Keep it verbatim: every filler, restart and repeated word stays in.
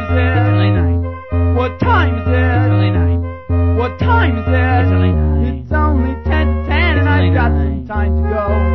is it? It's only nine. What time is It's it? only nine. What time is it? It's only nine. It's only ten to ten, It's and only I've got nine. some time to go.